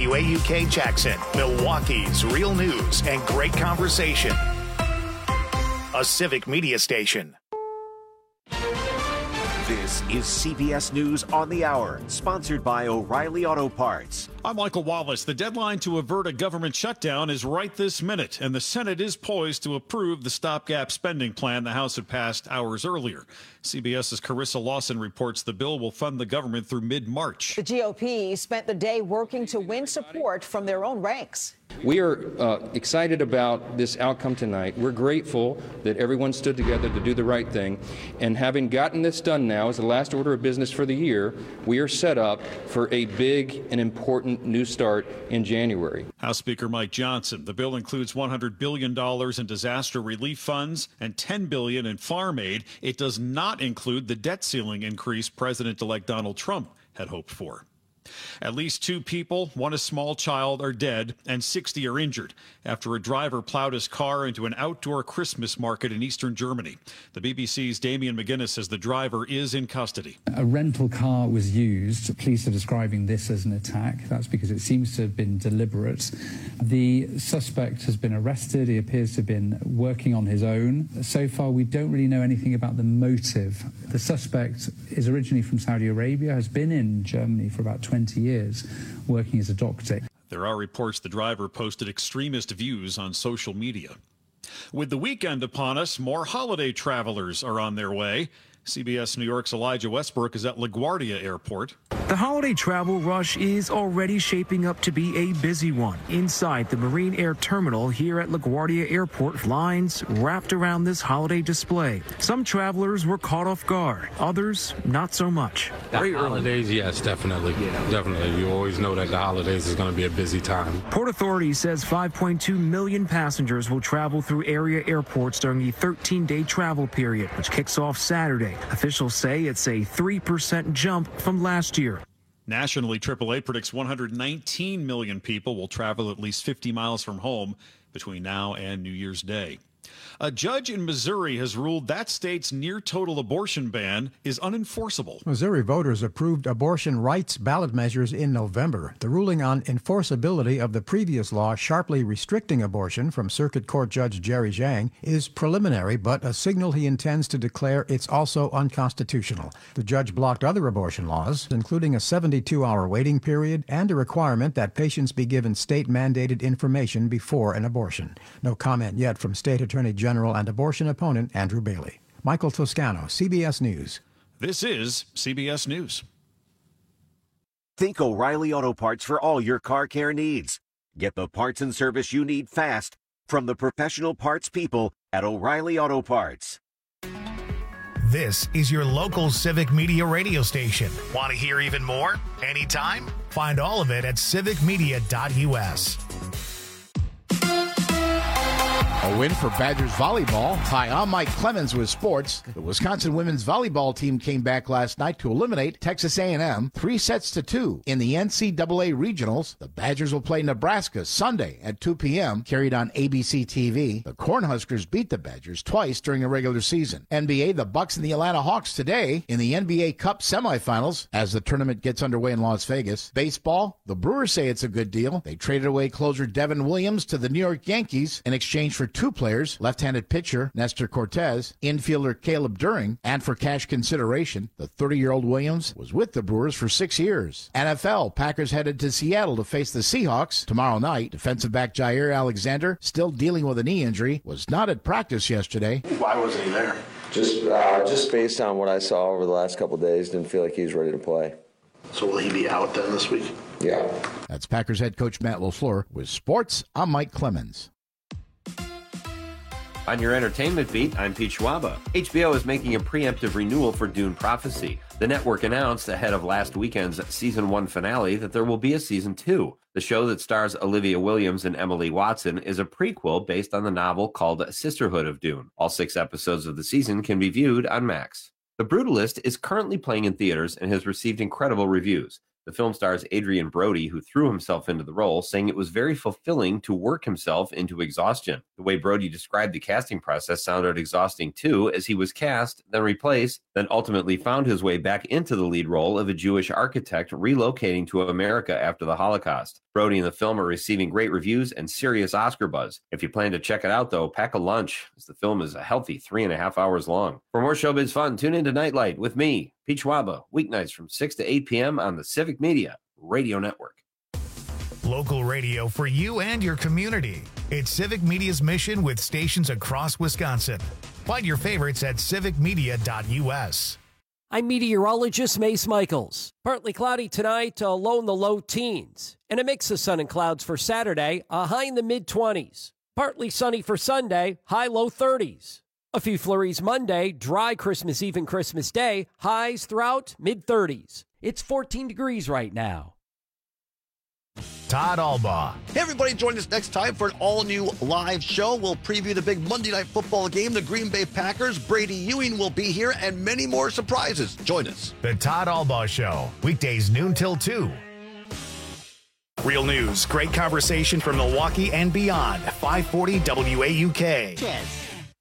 WAUK Jackson, Milwaukee's real news and great conversation. A civic media station. This is CBS News on the Hour, sponsored by O'Reilly Auto Parts. I'm Michael Wallace. The deadline to avert a government shutdown is right this minute, and the Senate is poised to approve the stopgap spending plan the House had passed hours earlier. CBS's Carissa Lawson reports the bill will fund the government through mid-March. The GOP spent the day working to win support from their own ranks. We are excited about this outcome tonight. We're grateful that everyone stood together to do the right thing. And having gotten this done now as the last order of business for the year, we are set up for a big and important new start in January. House Speaker Mike Johnson. The bill includes $100 billion in disaster relief funds and $10 billion in farm aid. It does not include the debt ceiling increase President-elect Donald Trump had hoped for. At least 2 people, one a small child, are dead and 60 are injured after a driver plowed his car into an outdoor Christmas market in eastern Germany. The BBC's Damien McGuinness says the driver is in custody. A rental car was used. Police are describing this as an attack. That's because it seems to have been deliberate. The suspect has been arrested. He appears to have been working on his own. So far, we don't really know anything about the motive. The suspect is originally from Saudi Arabia, has been in Germany for about 20 years, working as a doctor. There are reports the driver posted extremist views on social media. With the weekend upon us, more holiday travelers are on their way. CBS New York's Elijah Westbrook is at LaGuardia Airport. The holiday travel rush is already shaping up to be a busy one. Inside the Marine Air Terminal here at LaGuardia Airport, lines wrapped around this holiday display. Some travelers were caught off guard, others not so much. Very holidays, yes, definitely. Definitely. You always know that the holidays is going to be a busy time. Port Authority says 5.2 million passengers will travel through area airports during the 13-day travel period, which kicks off Saturday. Officials say it's a 3% jump from last year. Nationally, AAA predicts 119 million people will travel at least 50 miles from home between now and New Year's Day. A judge in Missouri has ruled that state's near-total abortion ban is unenforceable. Missouri voters approved abortion rights ballot measures in November. The ruling on enforceability of the previous law sharply restricting abortion from Circuit Court Judge Jerry Zhang is preliminary, but a signal he intends to declare it's also unconstitutional. The judge blocked other abortion laws, including a 72-hour waiting period and a requirement that patients be given state-mandated information before an abortion. No comment yet from State Attorney General and abortion opponent Andrew Bailey. Michael Toscano, CBS News. This is CBS News. Think O'Reilly Auto Parts for all your car care needs. Get the parts and service you need fast from the professional parts people at O'Reilly Auto Parts. This is your local civic media radio station. Want to hear even more? Anytime? Find all of it at civicmedia.us. A win for Badgers volleyball. Hi, I'm Mike Clemens with sports. The Wisconsin women's volleyball team came back last night to eliminate Texas A&M 3-2 in the NCAA regionals. The Badgers will play Nebraska Sunday at 2 p.m. carried on ABC TV. The Cornhuskers beat the Badgers twice during the regular season. NBA, the Bucks and the Atlanta Hawks today in the NBA Cup semifinals as the tournament gets underway in Las Vegas. Baseball, the Brewers say it's a good deal. They traded away closer Devin Williams to the New York Yankees in exchange for 2 players, left-handed pitcher Nestor Cortez, infielder Caleb During, and for cash consideration, the 30-year-old Williams was with the Brewers for 6 years. NFL, Packers headed to Seattle to face the Seahawks tomorrow night. Defensive back Jair Alexander, still dealing with a knee injury, was not at practice yesterday. Why wasn't he there? Just based on what I saw over the last couple of days, didn't feel like he was ready to play. So will he be out then this week? Yeah. That's Packers head coach Matt LaFleur. With sports, I'm Mike Clemens. On your entertainment beat, I'm Pete Schwaba. HBO is making a preemptive renewal for Dune Prophecy. The network announced ahead of last weekend's Season 1 finale that there will be a Season 2. The show that stars Olivia Williams and Emily Watson is a prequel based on the novel called Sisterhood of Dune. All 6 episodes of the season can be viewed on Max. The Brutalist is currently playing in theaters and has received incredible reviews. The film stars Adrian Brody, who threw himself into the role, saying it was very fulfilling to work himself into exhaustion. The way Brody described the casting process sounded exhausting too, as he was cast, then replaced, then ultimately found his way back into the lead role of a Jewish architect relocating to America after the Holocaust. Brody and the film are receiving great reviews and serious Oscar buzz. If you plan to check it out, though, pack a lunch, as the film is a healthy 3.5 hours long. For more showbiz fun, tune into Nightlight with me, Pete Schwaba, weeknights from 6 to 8 p.m. on the Civic Media Radio Network. Local radio for you and your community. It's Civic Media's mission with stations across Wisconsin. Find your favorites at civicmedia.us. I'm meteorologist Mace Michaels. Partly cloudy tonight, a low in the low teens. And a mix of sun and clouds for Saturday, a high in the mid-20s. Partly sunny for Sunday, high low 30s. A few flurries Monday, dry Christmas Eve and Christmas Day, highs throughout mid-30s. It's 14 degrees right now. Todd Albaugh. Hey, everybody, join us next time for an all-new live show. We'll preview the big Monday Night Football game, the Green Bay Packers. Brady Ewing will be here, and many more surprises. Join us. The Todd Albaugh Show, weekdays noon till 2. Real news, great conversation from Milwaukee and beyond. 540 WAUK. Yes.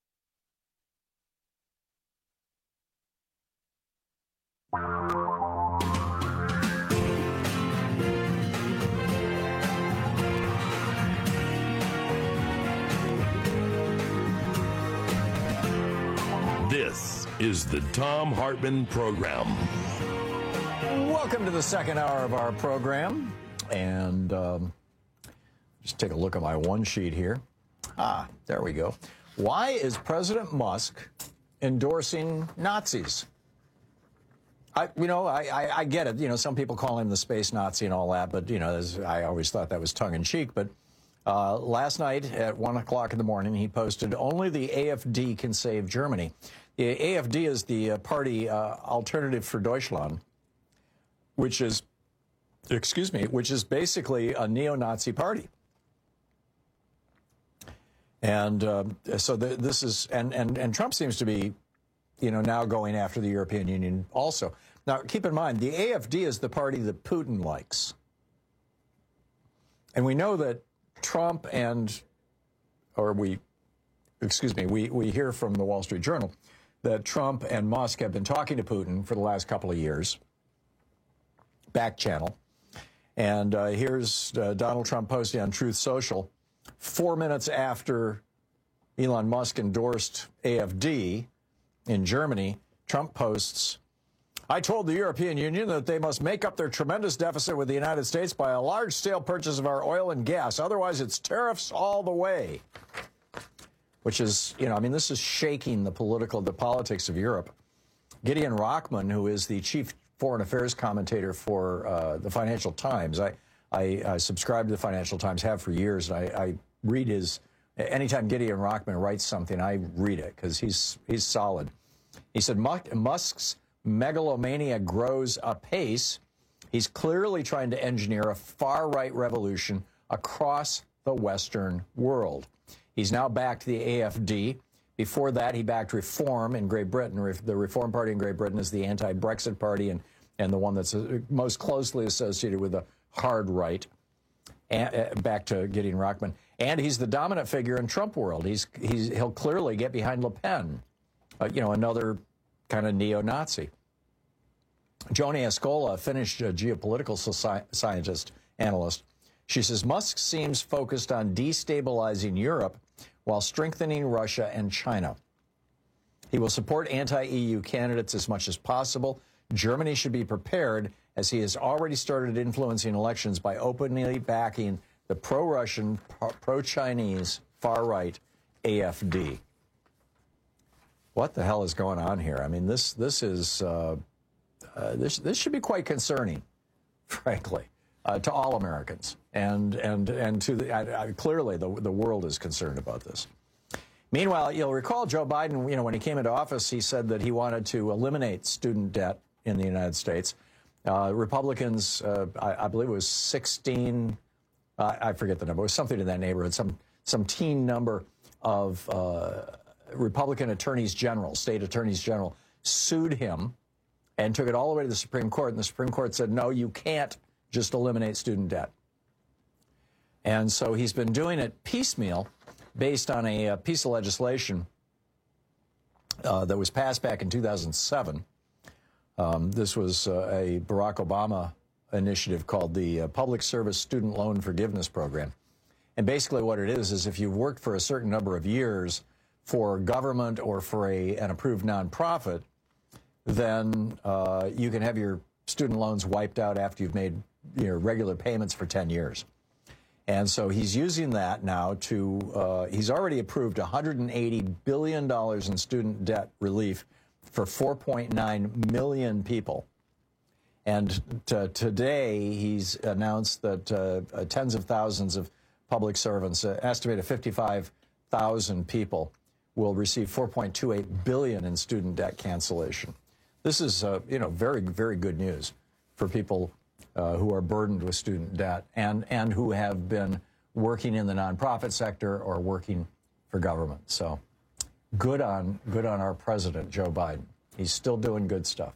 This is the Thom Hartmann Program. Welcome to the second hour of our program. And just take a look at my one sheet here. There we go. Why is President Musk endorsing Nazis? I get it. You know, some people call him the space Nazi and all that, but, you know, I always thought that was tongue-in-cheek. But last night at 1 o'clock in the morning, he posted, "Only the AfD can save Germany." The AfD is the party Alternative for Deutschland, which is basically a neo-Nazi party. And so this is, and Trump seems to be, you know, now going after the European Union also. Now, keep in mind, the AfD is the party that Putin likes. And we know that Trump we hear from the Wall Street Journal that Trump and Musk have been talking to Putin for the last couple of years, back channel. And here's Donald Trump posting on Truth Social 4 minutes after Elon Musk endorsed AfD in Germany. Trump posts, "I told the European Union that they must make up their tremendous deficit with the United States by a large-scale purchase of our oil and gas. Otherwise, it's tariffs all the way." Which is, you know, I mean, this is shaking the politics of Europe. Gideon Rachman, who is the chief foreign affairs commentator for the Financial Times. I subscribe to the Financial Times, have for years, and I read his, anytime Gideon Rachman writes something, I read it because he's solid. He said, Musk's megalomania grows apace. He's clearly trying to engineer a far-right revolution across the Western world. He's now backed the AfD. Before that, he backed Reform in Great Britain. The Reform Party in Great Britain is the anti-Brexit party and the one that's most closely associated with the hard right, back to Gideon Rachman. And he's the dominant figure in Trump world. He'll clearly get behind Le Pen, another kind of neo-Nazi. Joni Escola, a Finnish geopolitical scientist, analyst, she says, Musk seems focused on destabilizing Europe while strengthening Russia and China. He will support anti-EU candidates as much as possible. Germany should be prepared, as he has already started influencing elections by openly backing the pro-Russian, pro-Chinese, far-right AfD. What the hell is going on here? I mean, this should be quite concerning, frankly, to all Americans, and to clearly the world is concerned about this. Meanwhile, you'll recall Joe Biden, when he came into office, he said that he wanted to eliminate student debt in the United States. Republicans, I believe it was 16, I forget the number, it was something in that neighborhood, some teen number of Republican attorneys general, state attorneys general, sued him and took it all the way to the Supreme Court. And the Supreme Court said, no, you can't just eliminate student debt. And so he's been doing it piecemeal based on a piece of legislation that was passed back in 2007. This was a Barack Obama initiative called the Public Service Student Loan Forgiveness Program. And basically what it is if you've worked for a certain number of years for government or for an approved nonprofit, then you can have your student loans wiped out after you've made your regular payments for 10 years. And so he's using that now to, he's already approved $180 billion in student debt relief for 4.9 million people. And today he's announced that tens of thousands of public servants, estimated 55,000 people, will receive $4.28 billion in student debt cancellation. This is, very, very good news for people who are burdened with student debt and who have been working in the nonprofit sector or working for government. So good on our president, Joe Biden. He's still doing good stuff.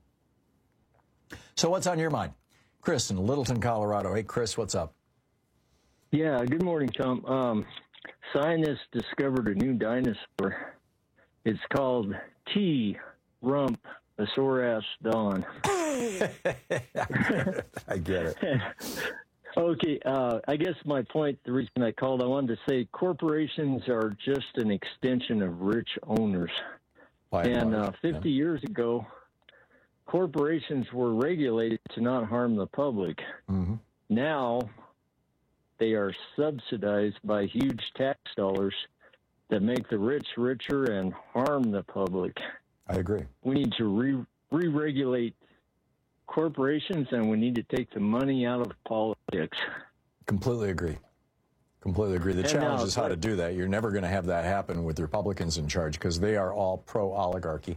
So what's on your mind? Chris in Littleton, Colorado. Hey, Chris, what's up? Yeah, good morning, Tom. Scientists discovered a new dinosaur. It's called T. Rump-Asaurus Dawn. I get it. Okay, I guess my point, the reason I called, I wanted to say corporations are just an extension of rich owners. And 50 years ago, corporations were regulated to not harm the public. Mm-hmm. Now, they are subsidized by huge tax dollars that make the rich richer and harm the public. I agree. We need to re-regulate corporations, and we need to take the money out of politics. Completely agree. Completely agree. The challenge is how to do that. You're never going to have that happen with Republicans in charge because they are all pro-oligarchy.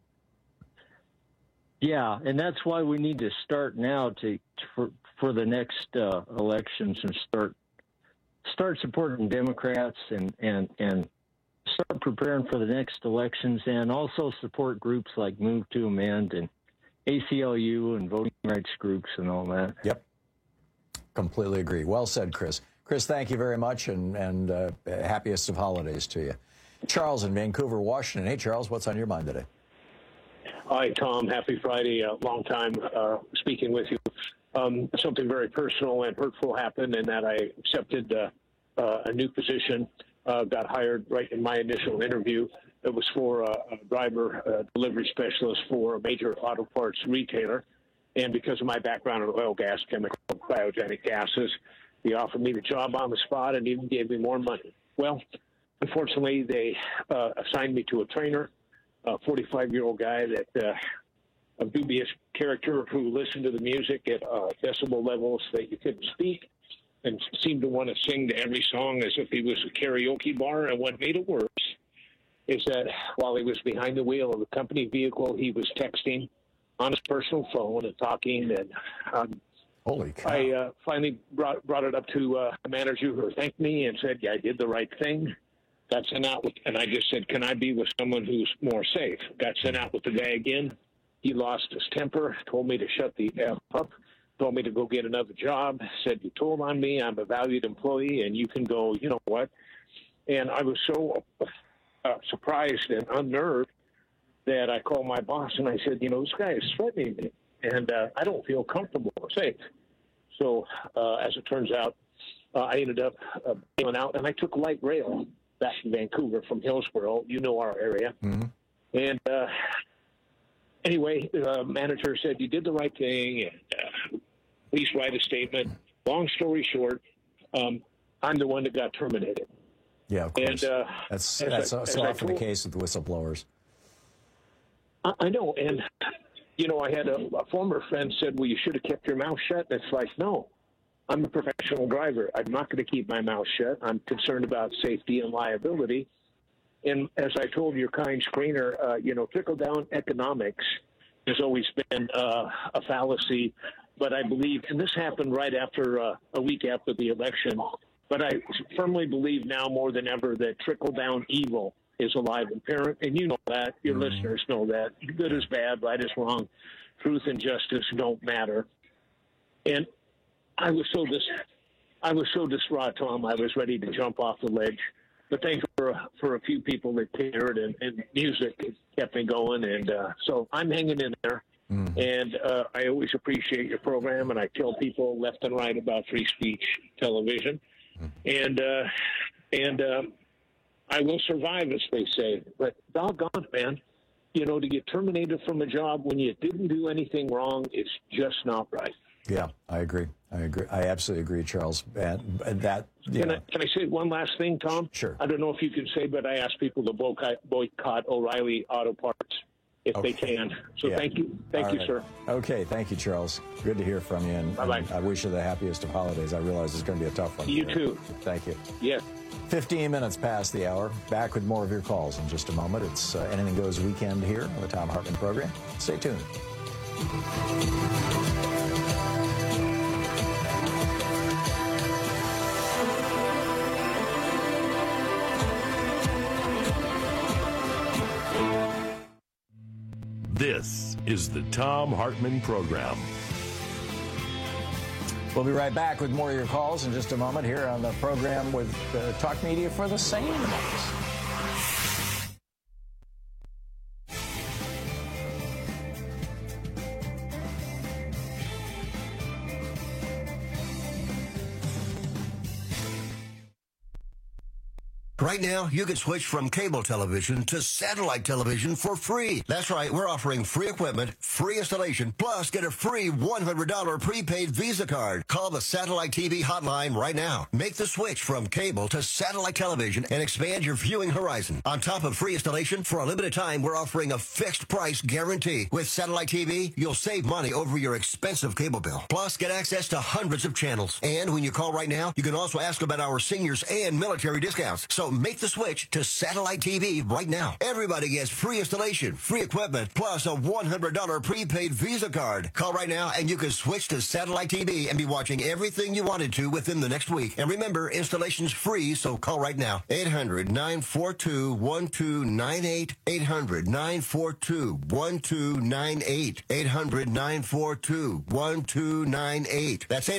Yeah, and that's why we need to start now for the next elections and start supporting Democrats and start preparing for the next elections, and also support groups like Move to Amend and ACLU and voting rights groups and all that. Yep. Completely agree. Well said, Chris. Chris, thank you very much, and happiest of holidays to you. Charles in Vancouver, Washington. Hey, Charles, what's on your mind today? Hi, Tom. Happy Friday. Long time speaking with you. Something very personal and hurtful happened in that I accepted a new position, got hired right in my initial interview. It was for a driver delivery specialist for a major auto parts retailer. And because of my background in oil, gas, chemical, biogenic gases, he offered me the job on the spot and even gave me more money. Well, unfortunately, they assigned me to a trainer, a 45-year-old guy that of dubious character who listened to the music at decibel levels that you couldn't speak and seemed to want to sing to every song as if he was a karaoke bar. And what made it worse is that while he was behind the wheel of the company vehicle, he was texting on his personal phone and talking. And holy cow. I finally brought it up to a manager who thanked me and said, yeah, I did the right thing. Got sent out with, and I just said, can I be with someone who's more safe? Got sent out with the guy again. He lost his temper, told me to shut the F up, told me to go get another job, said, you told on me, I'm a valued employee, and you can go, you know what? And I was so surprised and unnerved that I called my boss and I said, you know, this guy is threatening me, and I don't feel comfortable or safe. So as it turns out, I ended up bailing out, and I took light rail back to Vancouver from Hillsborough. You know our area. Mm-hmm. And anyway, the manager said, you did the right thing, and please write a statement. Long story short, I'm the one that got terminated. Yeah, of course. And, that's so often the case with whistleblowers. I know. And, you know, I had a former friend said, well, you should have kept your mouth shut. And it's like, no, I'm a professional driver. I'm not going to keep my mouth shut. I'm concerned about safety and liability. And as I told your kind screener, you know, trickle-down economics has always been a fallacy. But I believe, and this happened right after a week after the election, but I firmly believe now more than ever that trickle-down evil is alive and apparent. And you know that. Your listeners know that. Good is bad, right is wrong. Truth and justice don't matter. And I was so distraught, Tom. I was ready to jump off the ledge. But thanks for a few people that cared, and music kept me going. And so I'm hanging in there. And I always appreciate your program, and I tell people left and right about free speech television. And I will survive, as they say. But doggone it, man. You know, to get terminated from a job when you didn't do anything wrong is just not right. Yeah, I agree. I absolutely agree, Charles. And that, Can I say one last thing, Tom? Sure. I don't know if you can say, but I ask people to boycott O'Reilly Auto Parts if they can. So thank you. Thank you, sir. Okay, thank you, Charles. Good to hear from you. And Bye-bye. I wish you the happiest of holidays. I realize it's going to be a tough one. You too. Thank you. Yes. 15 minutes past the hour. Back with more of your calls in just a moment. It's Anything Goes Weekend here on the Thom Hartmann program. Stay tuned. This is the Thom Hartmann program. We'll be right back with more of your calls in just a moment here on the program with Talk Media for the Sane Animals. Right now, you can switch from cable television to satellite television for free. That's right, we're offering free equipment, free installation, plus get a free $100 prepaid Visa card. Call the Satellite TV hotline right now. Make the switch from cable to satellite television and expand your viewing horizon. On top of free installation, for a limited time, we're offering a fixed price guarantee. With Satellite TV, you'll save money over your expensive cable bill. Plus, get access to hundreds of channels. And when you call right now, you can also ask about our seniors and military discounts. So make the switch to Satellite TV right now. Everybody gets free installation, free equipment, plus a $100 prepaid Visa card. Call right now and you can switch to Satellite TV and be watching everything you wanted to within the next week. And remember, installation's free, so call right now. 800-942-1298. 800-942-1298. 800-942-1298. That's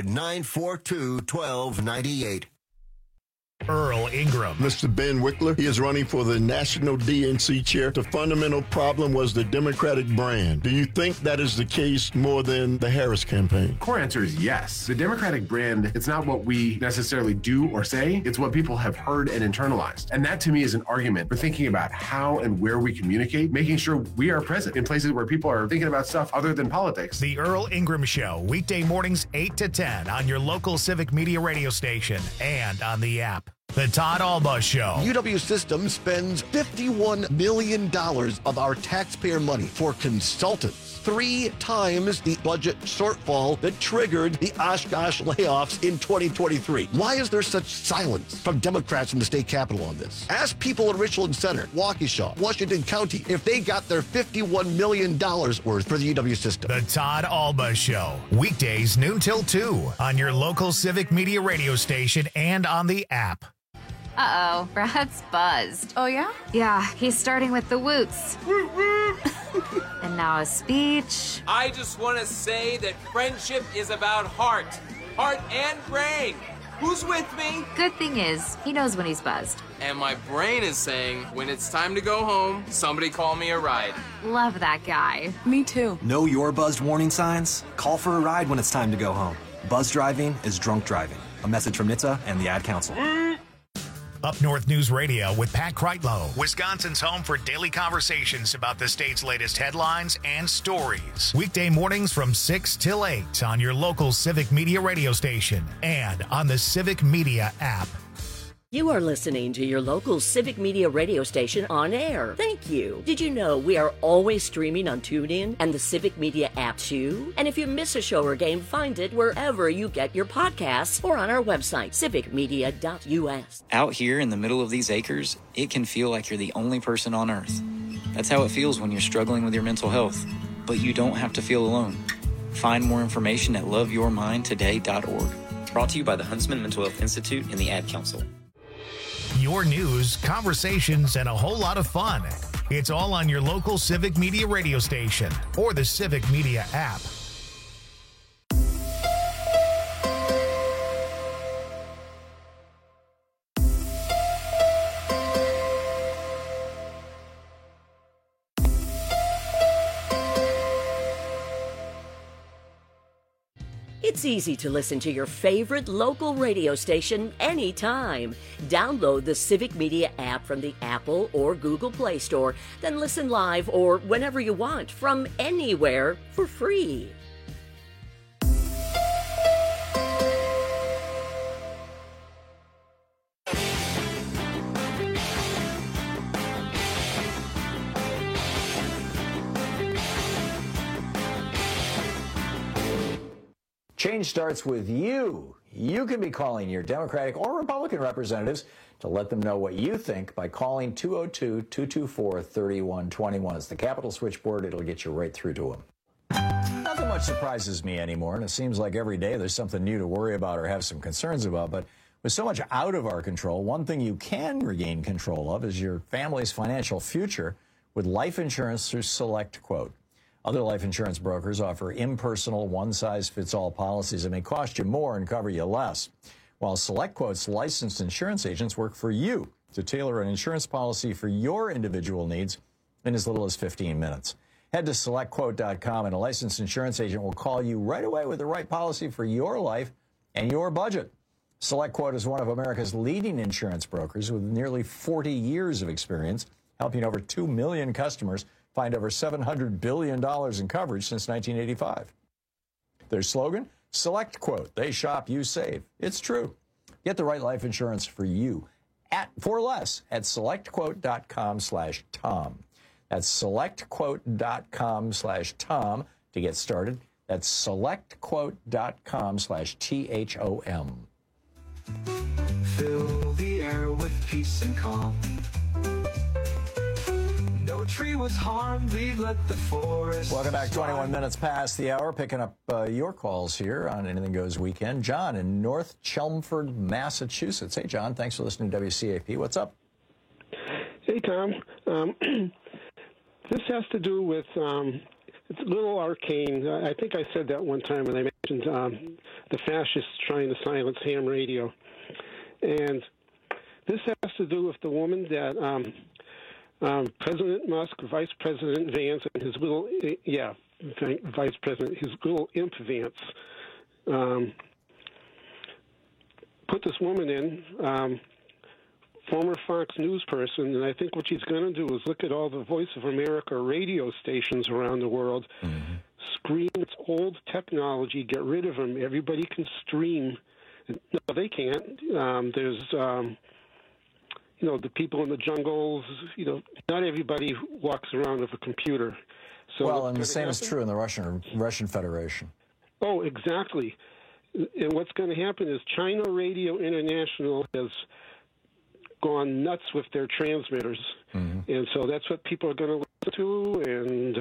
800-942-1298. Earl Ingram. Mr. Ben Wickler, he is running for the national DNC chair. The fundamental problem was the Democratic brand. Do you think that is the case more than the Harris campaign? Core answer is yes. The Democratic brand, it's not what we necessarily do or say, it's what people have heard and internalized. And that to me is an argument for thinking about how and where we communicate, making sure we are present in places where people are thinking about stuff other than politics. The Earl Ingram Show, weekday mornings 8 to 10 on your local Civic Media radio station and on the app. The Todd Alba Show. UW Systems spends $51 million of our taxpayer money for consultants. 3 times the budget shortfall that triggered the Oshkosh layoffs in 2023. Why is there such silence from Democrats in the state capitol on this? Ask people in Richland Center, Waukesha, Washington County, if they got their $51 million worth for the UW system. The Todd Alba Show. Weekdays noon till 2 on your local Civic Media radio station and on the app. Uh-oh, Brad's buzzed. Oh, yeah? Yeah, he's starting with the woots. And now a speech. I just want to say that friendship is about heart and brain. Who's with me? Good thing is, he knows when he's buzzed. And my brain is saying, when it's time to go home, somebody call me a ride. Love that guy. Me too. Know your buzzed warning signs? Call for a ride when it's time to go home. Buzz driving is drunk driving. A message from NHTSA and the Ad Council. Up North News Radio with Pat Kreitlow, Wisconsin's home for daily conversations about the state's latest headlines and stories. Weekday mornings from 6 till 8 on your local Civic Media radio station and on the Civic Media app. You are listening to your local Civic Media radio station on air. Thank you. Did you know we are always streaming on TuneIn and the Civic Media app too? And if you miss a show or game, find it wherever you get your podcasts or on our website, civicmedia.us. Out here in the middle of these acres, it can feel like you're the only person on earth. That's how it feels when you're struggling with your mental health. But you don't have to feel alone. Find more information at loveyourmindtoday.org. Brought to you by the Huntsman Mental Health Institute and the Ad Council. Your news, conversations, and a whole lot of fun. It's all on your local Civic Media radio station or the Civic Media app. It's easy to listen to your favorite local radio station anytime. Download the Civic Media app from the Apple or Google Play Store, then listen live or whenever you want from anywhere for free. Change starts with you. You can be calling your Democratic or Republican representatives to let them know what you think by calling 202-224-3121. It's the Capitol switchboard. It'll get you right through to them. Nothing much surprises me anymore, and it seems like every day there's something new to worry about or have some concerns about. But with so much out of our control, one thing you can regain control of is your family's financial future with life insurance through SelectQuote. Other life insurance brokers offer impersonal, one-size-fits-all policies that may cost you more and cover you less, while SelectQuote's licensed insurance agents work for you to tailor an insurance policy for your individual needs in as little as 15 minutes. Head to SelectQuote.com and a licensed insurance agent will call you right away with the right policy for your life and your budget. SelectQuote is one of America's leading insurance brokers with nearly 40 years of experience, helping over 2 million customers find over $700 billion in coverage since 1985. Their slogan, SelectQuote. They shop, you save. It's true. Get the right life insurance for you for less at SelectQuote.com/Tom. That's SelectQuote.com/Tom to get started. That's SelectQuote.com/THOM. Fill the air with peace and calm. No tree was harmed, we let the forest. Welcome back, 21 minutes past the hour, picking up your calls here on Anything Goes Weekend. John in North Chelmsford, Massachusetts. Hey, John, thanks for listening to WCAP. What's up? Hey, Tom. This has to do with, it's a little arcane. I think I said that one time when I mentioned the fascists trying to silence ham radio. And this has to do with the woman that President Musk, Vice President Vance, and his little, Vice President, his little imp Vance, put this woman in, former Fox News person, and I think what she's going to do is look at all the Voice of America radio stations around the world, scream its old technology, get rid of them. Everybody can stream. No, they can't. There's the people in the jungles, not everybody walks around with a computer. So well, and the same is true in the Russian Federation. Oh, exactly. And what's going to happen is China Radio International has gone nuts with their transmitters. And so that's what people are going to listen to. And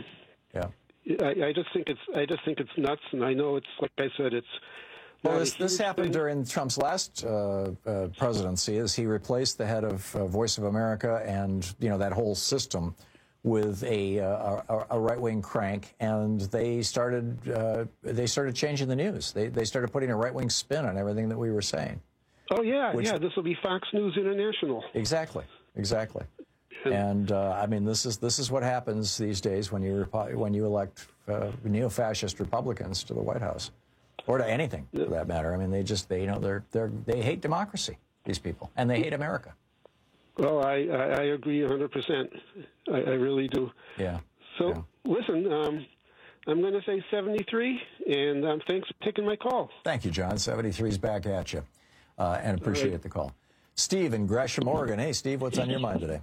I just think it's nuts. And I know it's, like I said, it's. Well, this happened during Trump's last presidency, as he replaced the head of Voice of America and that whole system with a right-wing crank, and they started changing the news. They started putting a right-wing spin on everything that we were saying. Oh yeah, this will be Fox News International. Exactly. And I mean, this is what happens these days when you elect neo-fascist Republicans to the White House. Or to anything, for that matter. I mean, they hate democracy, these people, and they hate America. Well, I agree 100%. I really do. Yeah. So, listen, I'm going to say 73, and thanks for taking my call. Thank you, John. 73's back at you, and appreciate the call. Steve in Gresham, Oregon. Hey, Steve, what's on your mind today?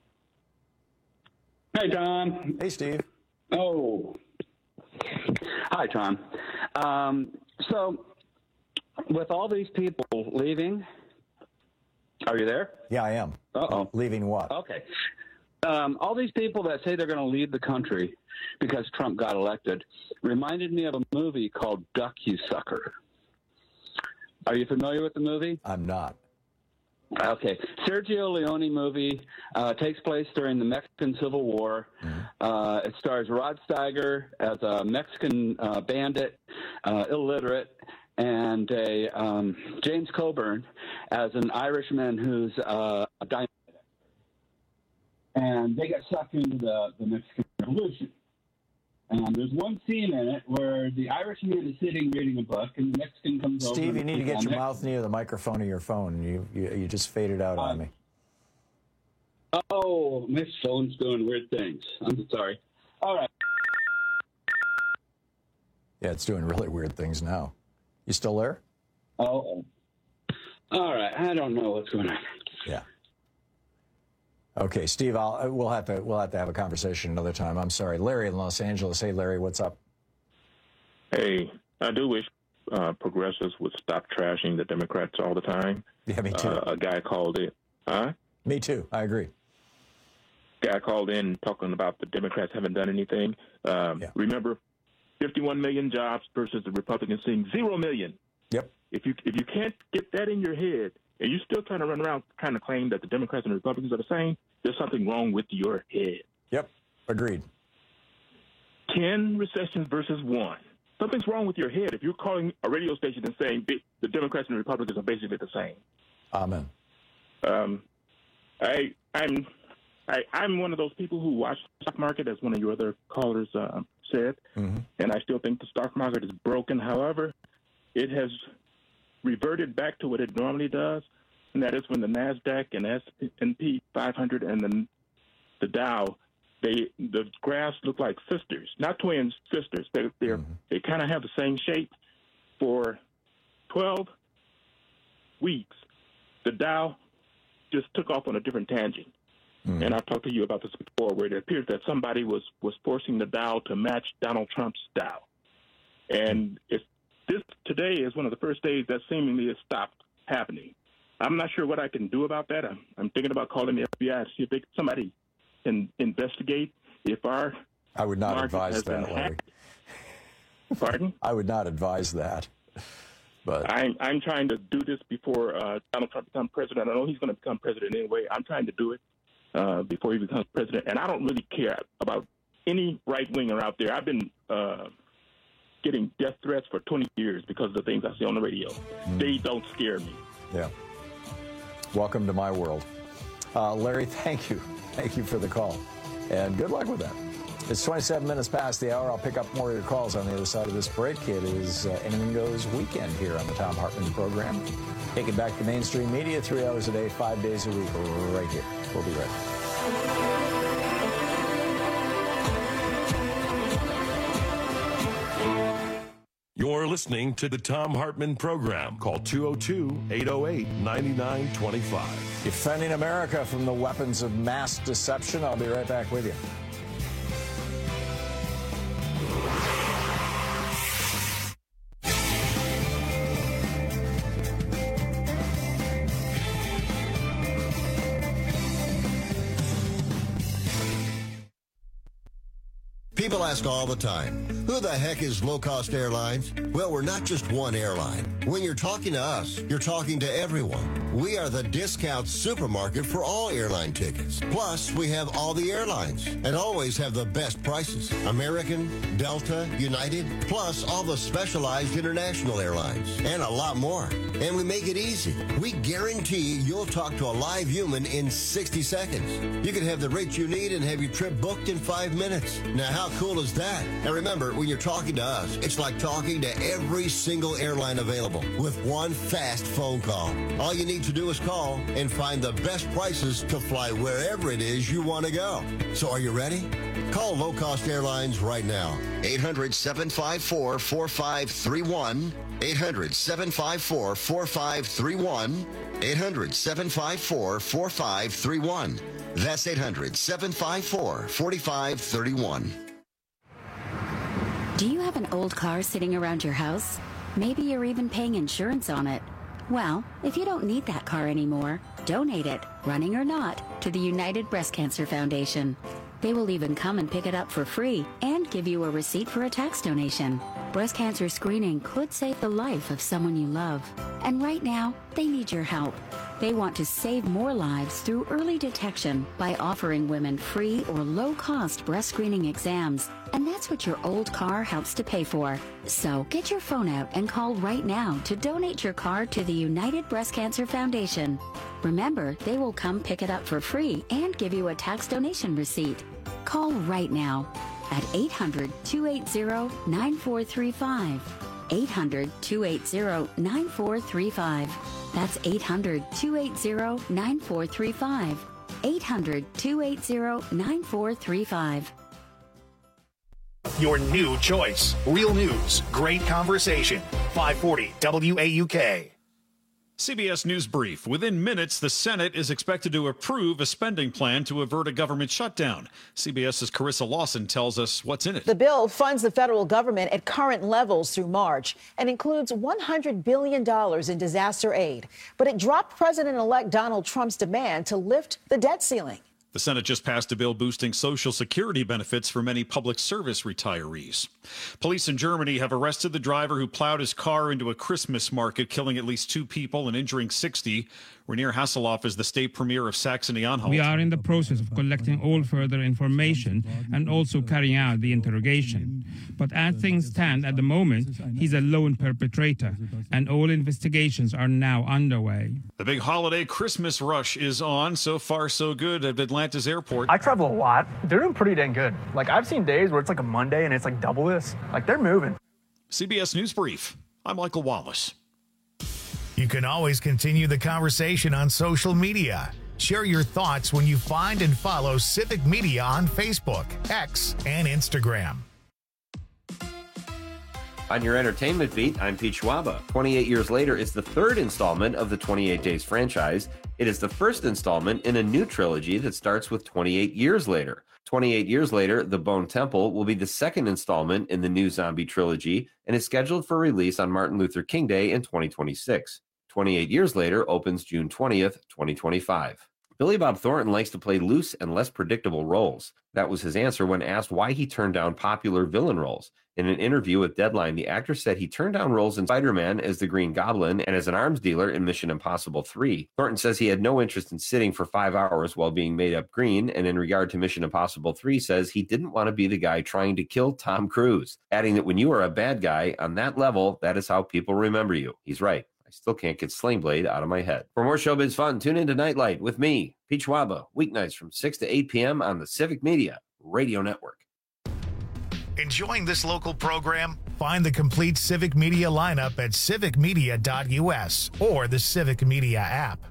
Hey, Tom. Hey, Steve. Oh. Hi, Tom. So, with all these people leaving, are you there? Yeah, I am. Uh-oh. Leaving what? Okay. All these people that say they're going to leave the country because Trump got elected reminded me of a movie called Duck, You Sucker. Are you familiar with the movie? I'm not. Okay. Sergio Leone movie, takes place during the Mexican Civil War. It stars Rod Steiger as a Mexican bandit, illiterate, and James Coburn as an Irishman who's a diamond. And they got sucked into the Mexican Revolution. There's one scene in it where the Irishman is sitting reading a book, and the Mexican comes over. Steve, you need to get your mouth near the microphone of your phone. You just faded out on me. Oh, my phone's doing weird things. I'm sorry. All right. Yeah, it's doing really weird things now. You still there? Oh, all right. I don't know what's going on. Yeah. Okay, Steve. We'll have to have a conversation another time. I'm sorry, Larry in Los Angeles. Hey, Larry, what's up? Hey, I do wish progressives would stop trashing the Democrats all the time. Yeah, me too. A guy called it. Huh? Me too. I agree. Guy called in talking about the Democrats haven't done anything. Remember, 51 million jobs versus the Republicans seeing 0 million. Yep. If you can't get that in your head, and you're still trying to run around trying to claim that the Democrats and the Republicans are the same, there's something wrong with your head. Yep. Agreed. 10 recessions versus 1. Something's wrong with your head if you're calling a radio station and saying the Democrats and the Republicans are basically the same. Amen. I'm one of those people who watch the stock market, as one of your other callers said, and I still think the stock market is broken. However, it has reverted back to what it normally does, and that is when the NASDAQ and S&P 500 and the Dow, the graphs look like sisters, not twins, sisters. They kind of have the same shape. For 12 weeks, the Dow just took off on a different tangent. And I've talked to you about this before, where it appears that somebody was forcing the Dow to match Donald Trump's Dow. And this today is one of the first days that seemingly has stopped happening. I'm not sure what I can do about that. I'm thinking about calling the FBI to see if somebody can investigate if our I would not advise that, Larry. Pardon? I would not advise that. But I'm trying to do this before Donald Trump becomes president. I know he's going to become president anyway. I'm trying to do it before he becomes president. And I don't really care about any right-winger out there. I've been getting death threats for 20 years because of the things I see on the radio. They don't scare me. Yeah. Welcome to my world. Larry, thank you. Thank you for the call. And good luck with that. It's 27 minutes past the hour. I'll pick up more of your calls on the other side of this break. It is Anything Goes weekend here on the Thom Hartmann program. Take it back to mainstream media 3 hours a day, 5 days a week, right here. We'll be right back. You're listening to the Thom Hartmann program. Call 202-808-9925. Defending America from the weapons of mass deception. I'll be right back with you. People ask all the time, who the heck is Low Cost Airlines? Well, we're not just one airline. When you're talking to us, you're talking to everyone. We are the discount supermarket for all airline tickets. Plus, we have all the airlines and always have the best prices. American, Delta, United, plus all the specialized international airlines and a lot more. And we make it easy. We guarantee you'll talk to a live human in 60 seconds. You can have the rates you need and have your trip booked in 5 minutes. Now, how cool is that? And remember, when you're talking to us, it's like talking to every single airline available with one fast phone call. All you need to do is call and find the best prices to fly wherever it is you want to go. So are you ready? Call Low Cost Airlines right now. 800-754-4531. 800-754-4531. 800-754-4531. That's 800-754-4531. Do you have an old car sitting around your house? Maybe you're even paying insurance on it. Well, if you don't need that car anymore, donate it, running or not, to the United Breast Cancer Foundation. They will even come and pick it up for free and give you a receipt for a tax donation. Breast cancer screening could save the life of someone you love. And right now, they need your help. They want to save more lives through early detection by offering women free or low-cost breast screening exams. And that's what your old car helps to pay for. So get your phone out and call right now to donate your car to the United Breast Cancer Foundation. Remember, they will come pick it up for free and give you a tax donation receipt. Call right now. at 800-280-9435. 800-280-9435. That's 800-280-9435. 800-280-9435. Your new choice. Real news. Great conversation. 540 WAUK. CBS News Brief. Within minutes, the Senate is expected to approve a spending plan to avert a government shutdown. CBS's Carissa Lawson tells us what's in it. The bill funds the federal government at current levels through March and includes $100 billion in disaster aid. But it dropped President-elect Donald Trump's demand to lift the debt ceiling. The Senate just passed a bill boosting Social Security benefits for many public service retirees. Police in Germany have arrested the driver who plowed his car into a Christmas market, killing at least 2 people and injuring 60. Rainier Hasselhoff is the state premier of Saxony-Anhalt. We are in the process of collecting all further information and also carrying out the interrogation. But as things stand at the moment, he's a lone perpetrator, and all investigations are now underway. The big holiday Christmas rush is on. So far, so good at Atlanta's airport. I travel a lot. They're doing pretty dang good. Like, I've seen days where it's like a Monday and it's like double this. Like, they're moving. CBS News Brief. I'm Michael Wallace. You can always continue the conversation on social media. Share your thoughts when you find and follow Civic Media on Facebook, X, and Instagram. On your entertainment beat, I'm Pete Schwaba. 28 Years Later is the third installment of the 28 Days franchise. It is the first installment in a new trilogy that starts with 28 Years Later. 28 Years Later, The Bone Temple will be the second installment in the new zombie trilogy and is scheduled for release on Martin Luther King Day in 2026. 28 Years Later opens June 20th, 2025. Billy Bob Thornton likes to play loose and less predictable roles. That was his answer when asked why he turned down popular villain roles. In an interview with Deadline, the actor said he turned down roles in Spider-Man as the Green Goblin and as an arms dealer in Mission Impossible 3. Thornton says he had no interest in sitting for 5 hours while being made up green, and in regard to Mission Impossible 3 says he didn't want to be the guy trying to kill Tom Cruise, adding that when you are a bad guy on that level, that is how people remember you. He's right. I still can't get Sling Blade out of my head. For more showbiz fun, tune into Nightlight with me, Pete Schwaba, weeknights from 6 to 8 p.m. on the Civic Media Radio Network. Enjoying this local program? Find the complete Civic Media lineup at civicmedia.us or the Civic Media app.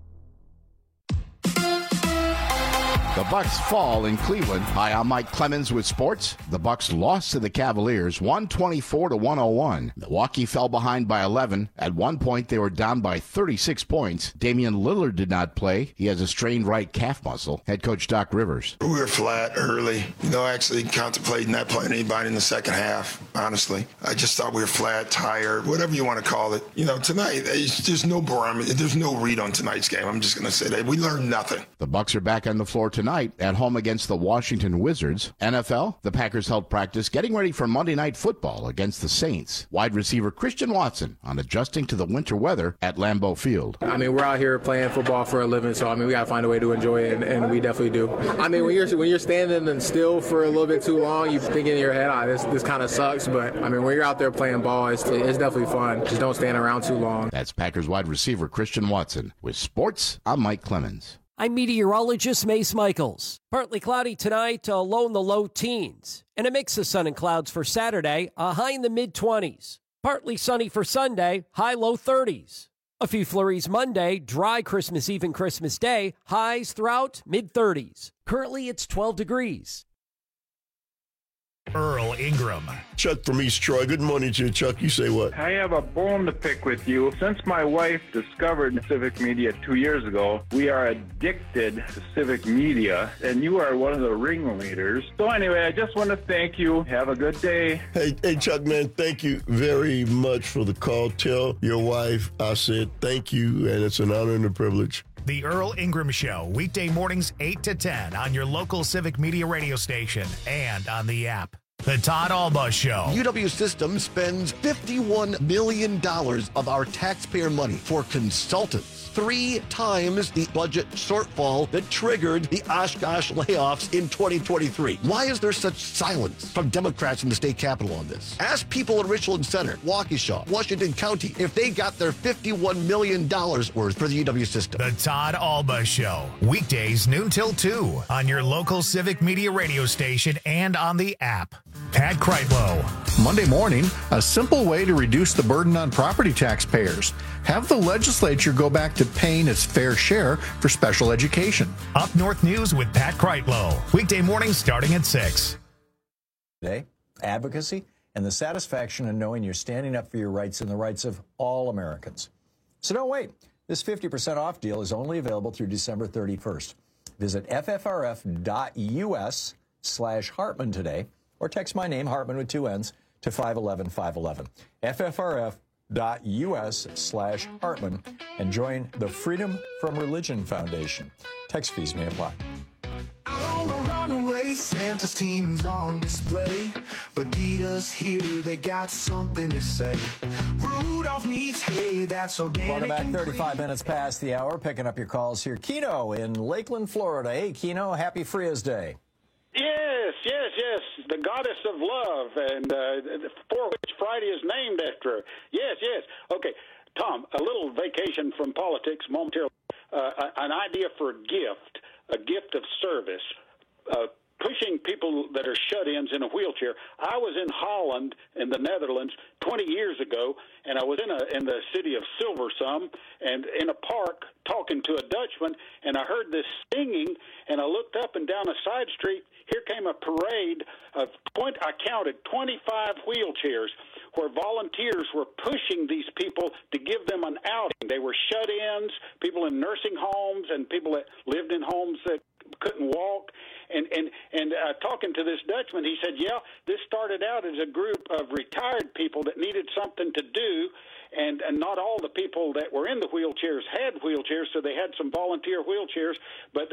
The Bucks fall in Cleveland. Hi, I'm Mike Clemens with sports. The Bucks lost to the Cavaliers 124-101. Milwaukee fell behind by 11. At one point, they were down by 36 points. Damian Lillard did not play. He has a strained right calf muscle. Head coach Doc Rivers. We were flat early. Actually contemplating not playing anybody in the second half, honestly. I just thought we were flat, tired, whatever you want to call it. Tonight, there's no barometer. There's no read on tonight's game. I'm just going to say that. We learned nothing. The Bucks are back on the floor tonight at home against the Washington Wizards. NFL, the Packers held practice getting ready for Monday Night Football against the Saints. Wide receiver Christian Watson on adjusting to the winter weather at Lambeau Field. We're out here playing football for a living, so we got to find a way to enjoy it, and we definitely do. When you're standing and still for a little bit too long, you think in your head, this kind of sucks, but when you're out there playing ball, it's definitely fun. Just don't stand around too long. That's Packers wide receiver Christian Watson. With sports, I'm Mike Clemens. I'm meteorologist Mace Michaels. Partly cloudy tonight, low in the low teens. And a mix of sun and clouds for Saturday, a high in the mid-20s. Partly sunny for Sunday, high low 30s. A few flurries Monday, dry Christmas Eve and Christmas Day, highs throughout mid-30s. Currently, it's 12 degrees. Earl Ingram. Chuck from East Troy. Good morning to you, Chuck. You say what? I have a bone to pick with you. Since my wife discovered Civic Media 2 years ago, we are addicted to Civic Media, and you are one of the ringleaders. So anyway, I just want to thank you. Have a good day. Hey, Chuck, man, thank you very much for the call. Tell your wife I said thank you, and it's an honor and a privilege. The Earl Ingram Show, weekday mornings 8 to 10 on your local Civic Media radio station and on the app. The Todd Alba Show. UW System spends $51 million of our taxpayer money for consultants. 3 times the budget shortfall that triggered the Oshkosh layoffs in 2023. Why is there such silence from Democrats in the state capitol on this? Ask people in Richland Center, Waukesha, Washington County if they got their $51 million worth for the UW System. The Todd Alba Show. Weekdays noon till 2 on your local Civic Media radio station and on the app. Pat Kreitlow. Monday morning, a simple way to reduce the burden on property taxpayers. Have the legislature go back to paying its fair share for special education. Up North News with Pat Kreitlow. Weekday mornings starting at 6. Today, advocacy and the satisfaction in knowing you're standing up for your rights and the rights of all Americans. So don't wait. This 50% off deal is only available through December 31st. Visit ffrf.us/Hartman today or text my name, Hartman with 2 N's, to 511-511. ffrf.us/Hartman and join the Freedom from Religion Foundation. Text fees may apply. On the runaway, Santa's team's on display. But Dita's here, they got something to say. Rudolph needs hay, that's organic. Welcome back, 35 minutes past the hour. Picking up your calls here. Keno in Lakeland, Florida. Hey, Keno, happy Fria's Day. Yes, the goddess of love, and for which Friday is named after her. Yes. Okay, Tom, a little vacation from politics momentarily. An idea for a gift of service, pushing people that are shut-ins in a wheelchair. I was in Holland, in the Netherlands, 20 years ago, and I was in the city of Silversum, and in a park talking to a Dutchman, and I heard this singing, and I looked up and down a side street. Here came a parade of, I counted 25 wheelchairs where volunteers were pushing these people to give them an outing. They were shut-ins, people in nursing homes, and people that lived in homes that couldn't walk. And talking to this Dutchman, he said, this started out as a group of retired people that needed something to do, and not all the people that were in the wheelchairs had wheelchairs, so they had some volunteer wheelchairs, but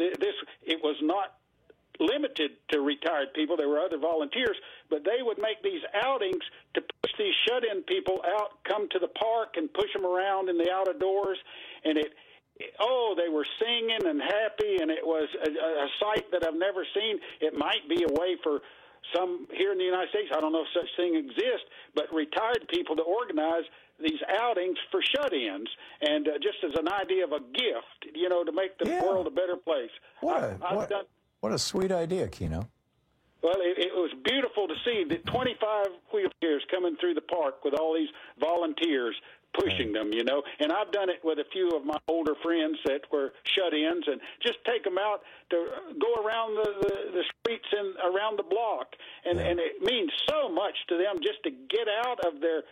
it was not limited to retired people. There were other volunteers, but they would make these outings to push these shut-in people out, come to the park and push them around in the out-of-doors, and they were singing and happy, and it was a sight that I've never seen. It might be a way for some here in the United States, I don't know if such thing exists, but retired people to organize these outings for shut-ins, and just as an idea of a gift, to make the world a better place. What a sweet idea, Keno. Well, it was beautiful to see the 25 wheelchairs coming through the park with all these volunteers pushing them, and I've done it with a few of my older friends that were shut-ins, and just take them out to go around the streets and around the block, and it means so much to them just to get out of their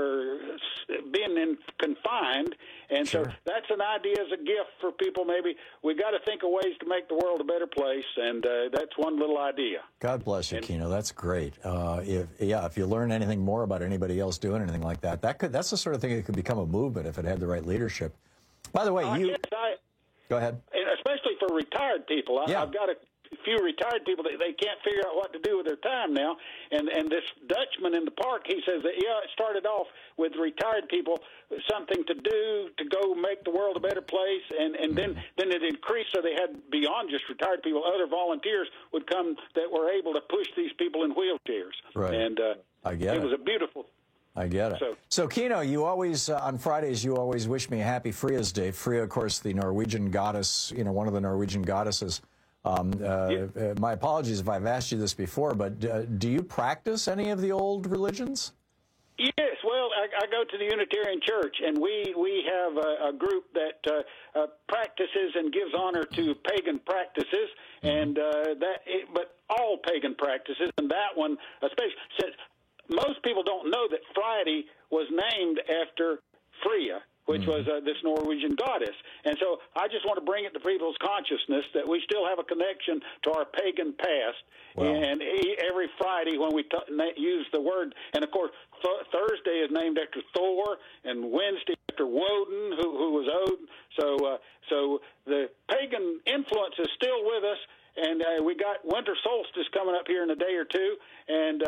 being confined, and so that's an idea as a gift for people. Maybe we got to think of ways to make the world a better place, and that's one little idea. God bless you, Keno. That's great. If you learn anything more about anybody else doing anything like that, that's the sort of thing that could become a movement if it had the right leadership. By the way, go ahead. And especially for retired people. I've got a few retired people that they can't figure out what to do with their time now. And this Dutchman in the park, he says that, it started off with retired people, something to do to go make the world a better place. And then it increased, so they had, beyond just retired people, other volunteers would come that were able to push these people in wheelchairs. Right. And it was a beautiful. I get it. So Keno, you always, on Fridays, you always wish me a happy Fria's Day. Fria, of course, the Norwegian goddess, one of the Norwegian goddesses. My apologies if I've asked you this before, but do you practice any of the old religions? Yes, well, I go to the Unitarian Church, and we have a group that practices and gives honor to pagan practices, and but all pagan practices, and that one especially, since most people don't know that Friday was named after Fria, which was this Norwegian goddess. And so I just want to bring it to people's consciousness that we still have a connection to our pagan past. Wow. And every Friday when we use the word, and of course Thursday is named after Thor, and Wednesday after Woden, who was Odin. So the pagan influence is still with us. And we got winter solstice coming up here in a day or two, and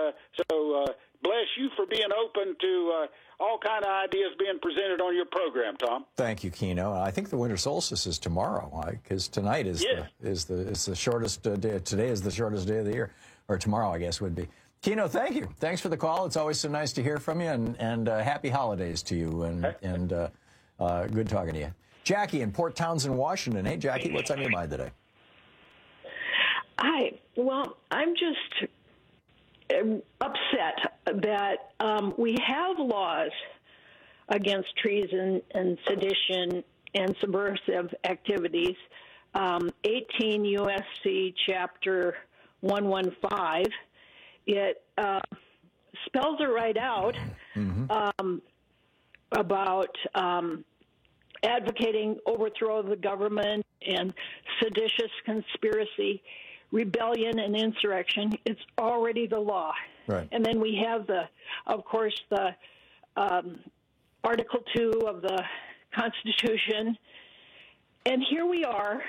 Tom. Thank you, Keno. I think the winter solstice is tomorrow, because tonight is the shortest day. Today is the shortest day of the year, or tomorrow, I guess, would be. Keno, thank you. Thanks for the call. It's always so nice to hear from you, and happy holidays to you, and good talking to you. Jackie in Port Townsend, Washington. Hey, Jackie, what's on your mind today? Hi. Well, I'm just upset that we have laws against treason and sedition and subversive activities. 18 U.S.C. Chapter 115. It spells it right out about advocating overthrow of the government and seditious conspiracy, rebellion and insurrection. It's already the law. Right. And then we have of course, the Article 2 of the Constitution. And here we are.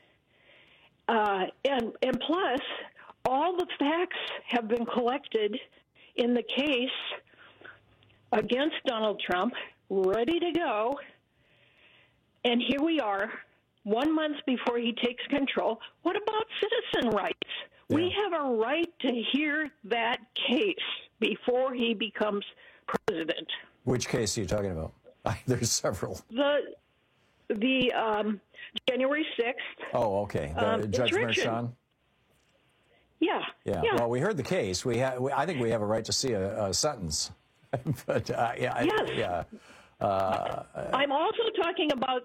And plus, all the facts have been collected in the case against Donald Trump, ready to go. And here we are, 1 month before he takes control. What about citizen rights? Yeah. We have a right to hear that case before he becomes president. Which case are you talking about? There's several. The January 6th. Oh, okay. Judge Merchan? Yeah. Well, we heard the case. I think we have a right to see a sentence. But yes. I'm also talking about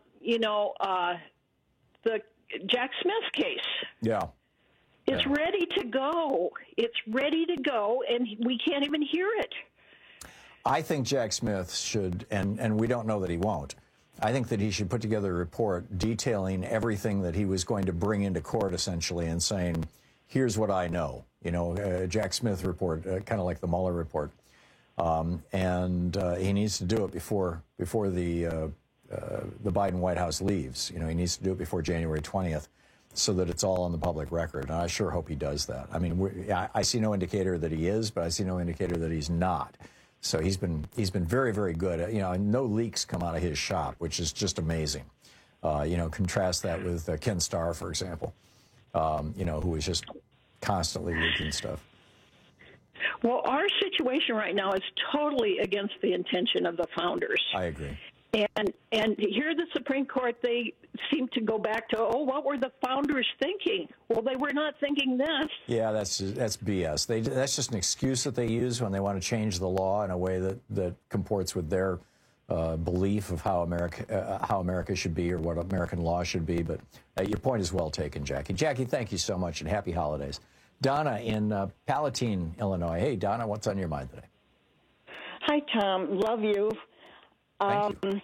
the Jack Smith case. Yeah. It's ready to go. It's ready to go, and we can't even hear it. I think Jack Smith should, and we don't know that he won't. I think that he should put together a report detailing everything that he was going to bring into court, essentially, and saying, here's what I know. Jack Smith report, kind of like the Mueller report. And he needs to do it before the Biden White House leaves. He needs to do it before January 20th so that it's all on the public record. And I sure hope he does that. I mean, I see no indicator that he is, but I see no indicator that he's not. So he's been very, very good. And no leaks come out of his shop, which is just amazing. Contrast that with Ken Starr, for example, who is just constantly leaking stuff. Well, our situation right now is totally against the intention of the founders. I agree. And here the Supreme Court, they seem to go back to, what were the founders thinking? Well, they were not thinking this. Yeah, that's BS. That's just an excuse that they use when they want to change the law in a way that comports with their belief of how America should be or what American law should be. But your point is well taken, Jackie. Jackie, thank you so much, and happy holidays. Donna in Palatine, Illinois. Hey, Donna, what's on your mind today? Hi, Tom. Love you. Thank you.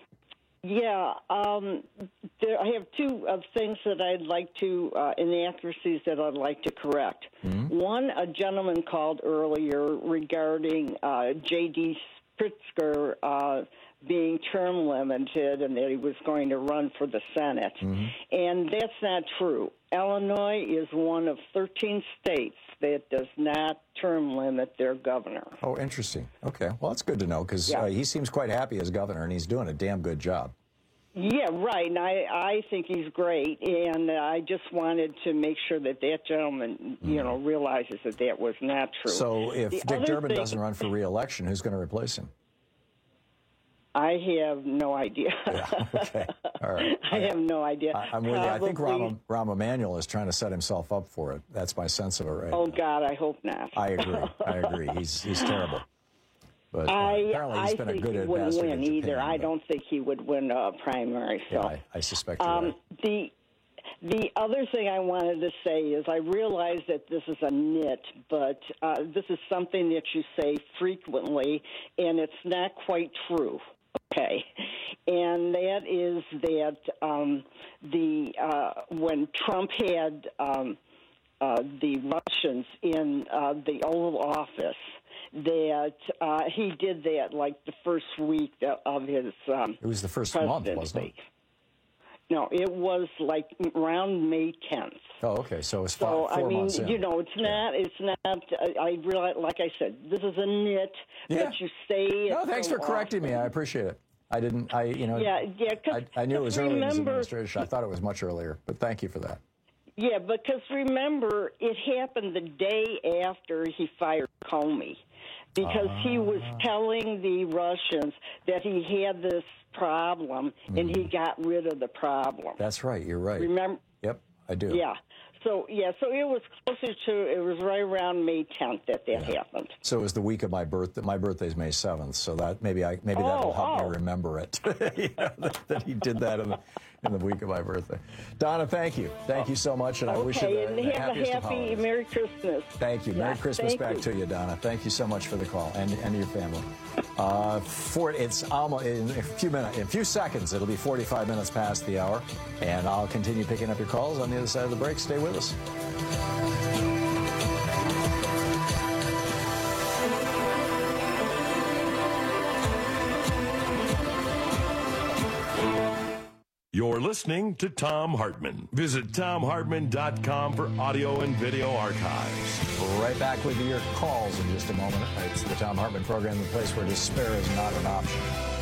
I have two things that I'd like to, inaccuracies that I'd like to correct. Mm-hmm. One, a gentleman called earlier regarding J.D. Pritzker being term limited and that he was going to run for the Senate. Mm-hmm. And that's not true. Illinois is one of 13 states that does not term limit their governor. Oh, interesting. Okay. Well, that's good to know because he seems quite happy as governor and he's doing a damn good job. Yeah, right. And I think he's great. And I just wanted to make sure that gentleman, realizes that was not true. So if Dick Durbin doesn't run for re-election, who's going to replace him? I have no idea. Yeah, okay. All right. I have no idea. I'm with you. I think Rahm Emanuel is trying to set himself up for it. That's my sense of it right now. God, I hope not. I agree. He's terrible. But apparently he's been a good ambassador. I think he wouldn't win either. I don't think he would win a primary. So. Yeah, I suspect you're right. The other thing I wanted to say is I realize that this is a nit, but this is something that you say frequently, and it's not quite true. Okay, and that is that when Trump had the Russians in the Oval Office, that he did that like the first week of his it was the first month, wasn't it? No, it was like around May 10th. Oh, okay. So it's 4 months in. It's not. I realize, like I said, this is a nit that you say. No, thanks for correcting me. I appreciate it. I didn't. I knew it was early in his administration. I thought it was much earlier, but thank you for that. Yeah, because remember, it happened the day after he fired Comey, because he was telling the Russians that he had this problem, and he got rid of the problem. That's right. You're right. Remember? Yep, I do. Yeah. So it was closer to, it was right around May 10th that happened. So it was the week of my birthday. My birthday's May 7th, so that maybe that'll help me remember it. That he did that in the week of my birthday. Donna, thank you. Thank you so much, and I wish you the happiest of holidays. Merry Christmas. Thank you. Merry Christmas back to you, Donna. Thank you so much for the call, and your family. It's almost in a few seconds. It'll be 45 minutes past the hour, and I'll continue picking up your calls on the other side of the break. Stay with us. You're listening to Thom Hartmann. Visit ThomHartmann.com for audio and video archives. Right back with your calls in just a moment. It's the Thom Hartmann program, the place where despair is not an option.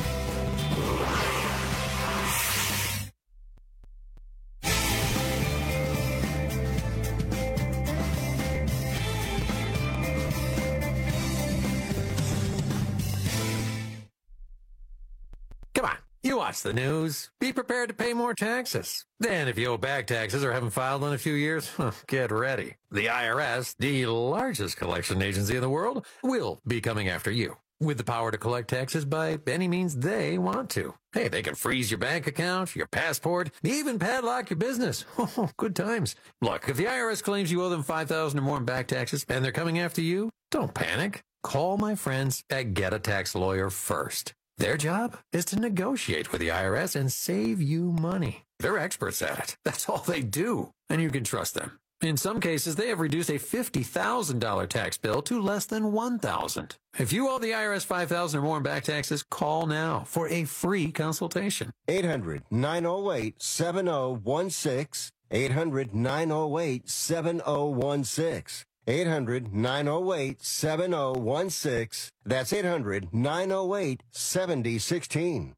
You watch the news. Be prepared to pay more taxes. Then if you owe back taxes or haven't filed in a few years, get ready. The IRS, the largest collection agency in the world, will be coming after you with the power to collect taxes by any means they want to. Hey, they can freeze your bank account, your passport, even padlock your business. Oh, good times. Look, if the IRS claims you owe them $5,000 or more in back taxes and they're coming after you, don't panic. Call my friends at Get a Tax Lawyer first. Their job is to negotiate with the IRS and save you money. They're experts at it. That's all they do, and you can trust them. In some cases, they have reduced a $50,000 tax bill to less than $1,000. If you owe the IRS $5,000 or more in back taxes, call now for a free consultation. 800-908-7016. 800-908-7016. 800-908-7016. That's 800-908-7016.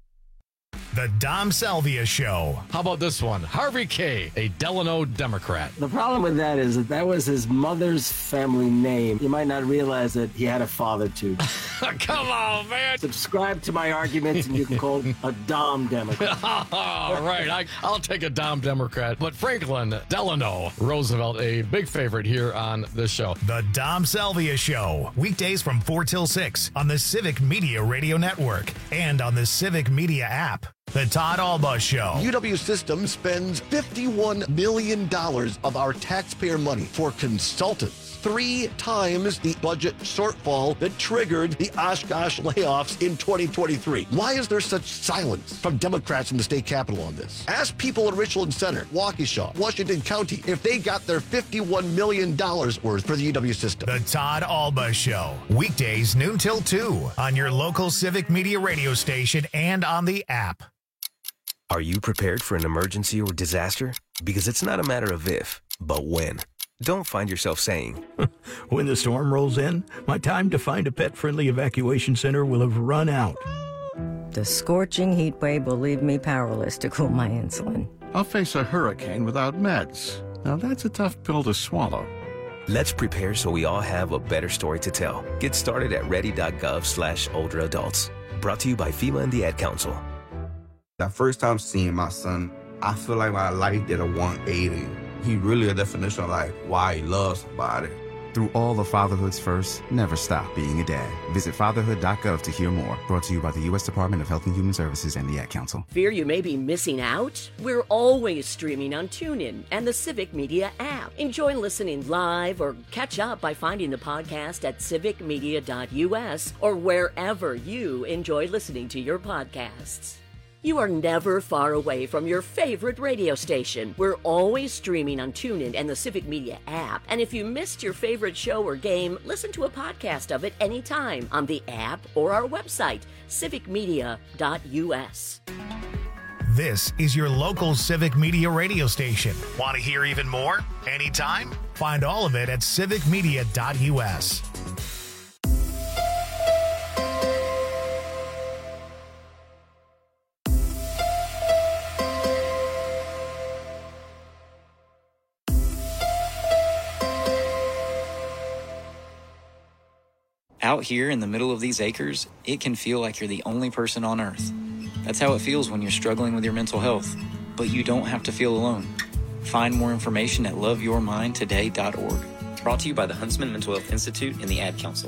The Dom Salvia Show. How about this one? Harvey K., a Delano Democrat. The problem with that is that was his mother's family name. You might not realize that he had a father, too. Come on, man. Subscribe to my arguments, and you can call a Dom Democrat. All right, I'll take a Dom Democrat. But Franklin Delano Roosevelt, a big favorite here on this show. The Dom Salvia Show. Weekdays from 4 till 6 on the Civic Media Radio Network and on the Civic Media app. The Todd Alba Show. UW Systems spends $51 million of our taxpayer money for consultants, 3 times the budget shortfall that triggered the Oshkosh layoffs in 2023. Why is there such silence from Democrats in the state capitol on this? Ask people in Richland Center, Waukesha, Washington County, if they got their $51 million worth for the UW system. The Todd Alba Show. Weekdays noon till 2 on your local Civic Media radio station and on the app. Are you prepared for an emergency or disaster? Because it's not a matter of if, but when. Don't find yourself saying, when the storm rolls in, my time to find a pet-friendly evacuation center will have run out. The scorching heat wave will leave me powerless to cool my insulin. I'll face a hurricane without meds. Now that's a tough pill to swallow. Let's prepare so we all have a better story to tell. Get started at ready.gov/older adults. Brought to you by FEMA and the Ad Council. The first time seeing my son, I feel like my life did a 180. He really a definition of like why he loves somebody. Through all the fatherhoods first, never stop being a dad. Visit fatherhood.gov to hear more. Brought to you by the U.S. Department of Health and Human Services and the Ad Council. Fear you may be missing out? We're always streaming on TuneIn and the Civic Media app. Enjoy listening live or catch up by finding the podcast at civicmedia.us or wherever you enjoy listening to your podcasts. You are never far away from your favorite radio station. We're always streaming on TuneIn and the Civic Media app. And if you missed your favorite show or game, listen to a podcast of it anytime on the app or our website, civicmedia.us. This is your local Civic Media radio station. Want to hear even more? Anytime? Find all of it at civicmedia.us. Out here in the middle of these acres, it can feel like you're the only person on Earth. That's how it feels when you're struggling with your mental health. But you don't have to feel alone. Find more information at loveyourmindtoday.org. Brought to you by the Huntsman Mental Health Institute and the Ad Council.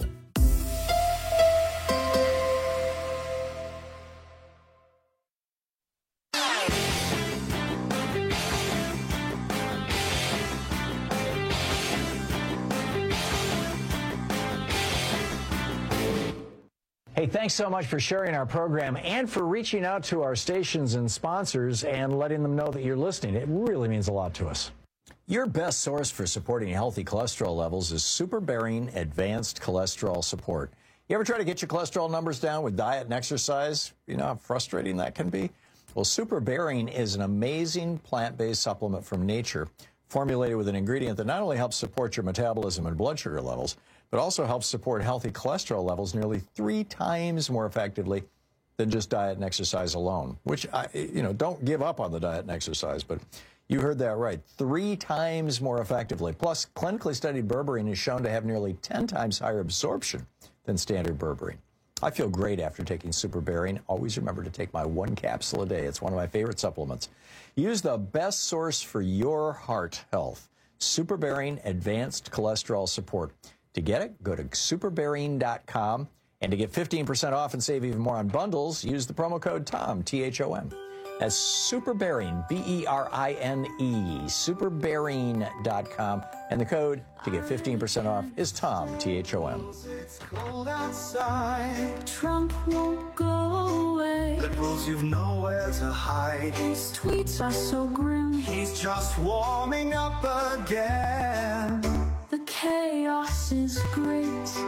Hey, thanks so much for sharing our program and for reaching out to our stations and sponsors and letting them know that you're listening. It really means a lot to us. Your best source for supporting healthy cholesterol levels is Super Bearing Advanced Cholesterol Support. You ever try to get your cholesterol numbers down with diet and exercise? You know how frustrating that can be? Well, Super Bearing is an amazing plant-based supplement from nature, formulated with an ingredient that not only helps support your metabolism and blood sugar levels, but also helps support healthy cholesterol levels nearly 3 times more effectively than just diet and exercise alone, which, don't give up on the diet and exercise, but you heard that right, 3 times more effectively. Plus, clinically studied berberine is shown to have nearly 10 times higher absorption than standard berberine. I feel great after taking Super Bearing. Always remember to take my 1 capsule a day. It's one of my favorite supplements. Use the best source for your heart health, Super Bearing Advanced Cholesterol Support. To get it, go to superbearing.com, and to get 15% off and save even more on bundles, use the promo code TOM, T-H-O-M. That's Super Bearing, B-E-R-I-N-E, superbearing.com, and the code to get 15% off is TOM, T-H-O-M. It's cold outside. Trump won't go away. Liberals, you've nowhere to hide. His tweets are so grim. He's just warming up again. The chaos is great.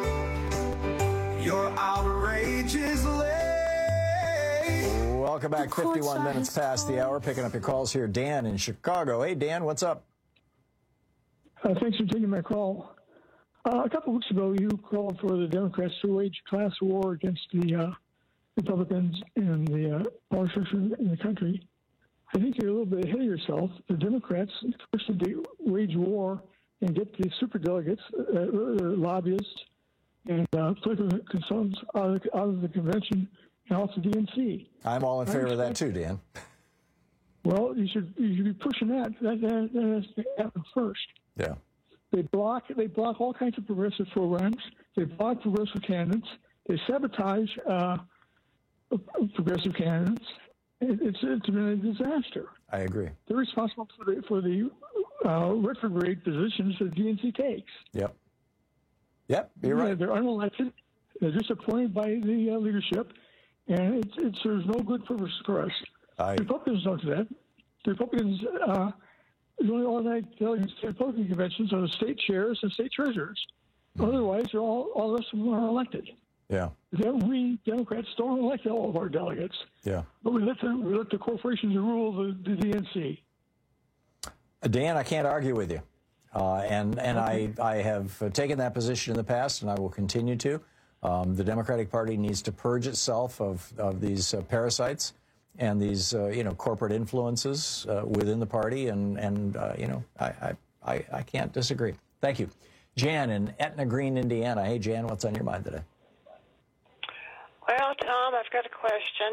Your outrage is late. Welcome back. 51 minutes past the hour. Picking up your calls here. Dan in Chicago. Hey, Dan, what's up? Thanks for taking my call. A couple weeks ago, you called for the Democrats to wage class war against the Republicans and the power structure in the country. I think you're a little bit ahead of yourself. The Democrats first to wage war and get the superdelegates, lobbyists, and political consultants out of the convention and off the DNC. I'm all in favor of that too, Dan. Well, you should be pushing that. That has to happen first. Yeah. They block all kinds of progressive programs. They block progressive candidates. They sabotage progressive candidates. It's been a disaster. I agree. They're responsible for the retrograde positions that DNC takes. Yep, you're right. They're unelected. They're just appointed by the leadership, and it serves no good purpose for us. The Republicans don't do that. The Republicans, the only organized delegates to Republican conventions are the state chairs and state treasurers. Otherwise, they're all the rest of them are elected. Yeah. We Democrats don't elect all of our delegates. Yeah. But we let the corporations rule the DNC. Dan, I can't argue with you. And I have taken that position in the past, and I will continue to. The Democratic Party needs to purge itself of these parasites and these corporate influences within the party, and I can't disagree. Thank you. Jan in Etna Green, Indiana. Hey, Jan, what's on your mind today? Well, Tom, I've got a question.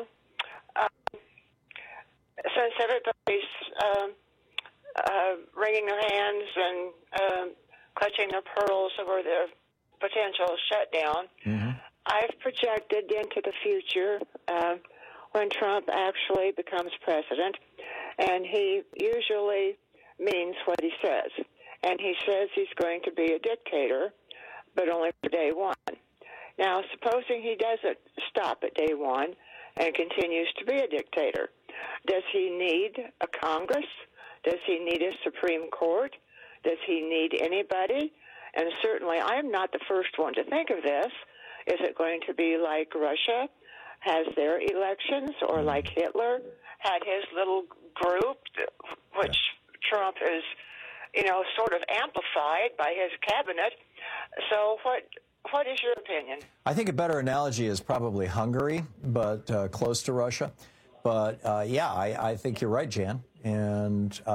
Since everybody's wringing their hands and clutching their pearls over the potential shutdown, I've projected into the future when Trump actually becomes president, and he usually means what he says. And he says he's going to be a dictator, but only for day one. Now, supposing he doesn't stop at day one and continues to be a dictator, does he need a Congress? Does he need a Supreme Court? Does he need anybody? And certainly, I'm not the first one to think of this. Is it going to be like Russia has their elections, or like Hitler had his little group, which Trump is, sort of amplified by his cabinet? So what is your opinion? I think a better analogy is probably Hungary, but close to Russia. But I think you're right, Jan. And to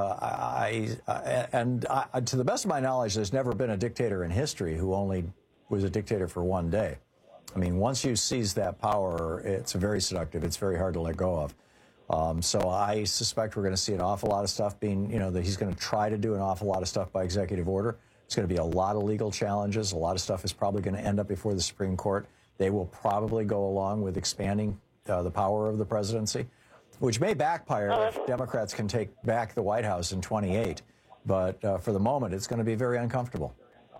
the best of my knowledge, there's never been a dictator in history who only was a dictator for one day. I mean, once you seize that power, it's very seductive. It's very hard to let go of. So I suspect we're going to see an awful lot of stuff being, that he's going to try to do an awful lot of stuff by executive order. It's going to be a lot of legal challenges. A lot of stuff is probably going to end up before the Supreme Court. They will probably go along with expanding the power of the presidency, which may backfire if Democrats can take back the White House in 28. But for the moment, it's going to be very uncomfortable.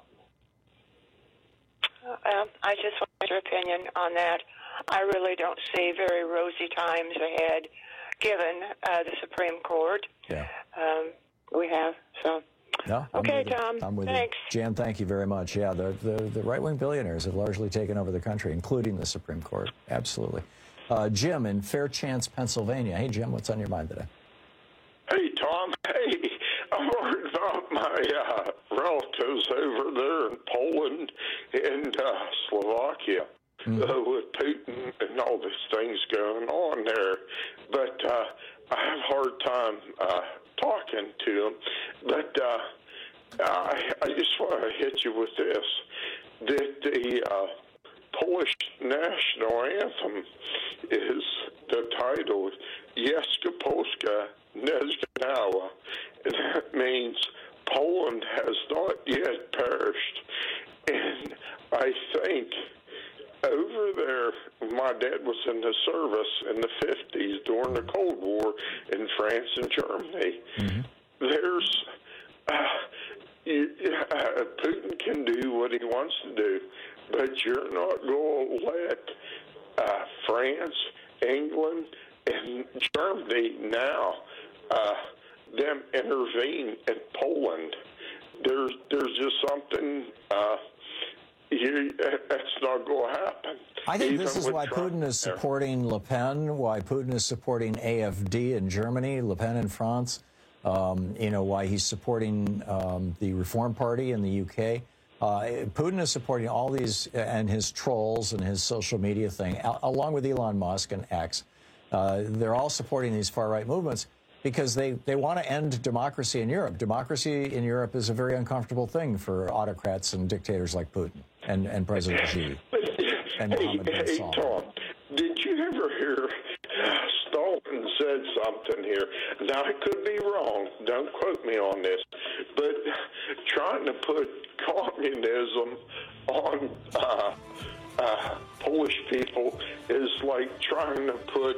I just want your opinion on that. I really don't see very rosy times ahead, given the Supreme Court. Yeah. We have, so. No, okay, Tom. I'm with Thanks. you. Jan, thank you very much. Yeah, the right-wing billionaires have largely taken over the country, including the Supreme Court. Absolutely. Jim in Fairchance, Pennsylvania. Hey, Jim, what's on your mind today? Hey, Tom. Hey, I'm worried about my relatives over there in Poland and Slovakia with Putin and all these things going on there. But I have a hard time talking to them. But I just want to hit you with this, that the Polish national anthem is the title, Jeska Polska Nezginęła, and that means Poland has not yet perished. And I think over there, my dad was in the service in the 50s during the Cold War in France and Germany. Mm-hmm. There's Putin can do what he wants to do, but you're not going to let France, England, and Germany now them intervene in Poland. There's just something that's not going to happen. I think this is why Putin is supporting Le Pen, why Putin is supporting AfD in Germany, Le Pen in France, why he's supporting the Reform Party in the UK. Putin is supporting all these and his trolls and his social media thing, along with Elon Musk and X. They're all supporting these far-right movements because they want to end democracy in Europe. Democracy in Europe is a very uncomfortable thing for autocrats and dictators like Putin and President Xi. Hey, Tom, did you ever hear Stalin said something here? Now, I could be wrong. Don't quote me on this. But trying to put communism on Polish people is like trying to put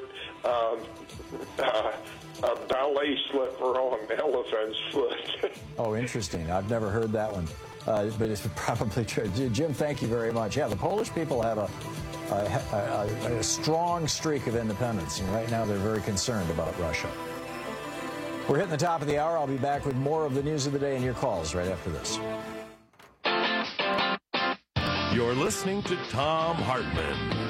a ballet slipper on an elephant's foot. Oh, interesting. I've never heard that one. But it's probably true. Jim, thank you very much. Yeah, the Polish people have a strong streak of independence, and right now they're very concerned about Russia. We're hitting the top of the hour. I'll be back with more of the news of the day and your calls right after this. You're listening to Thom Hartmann.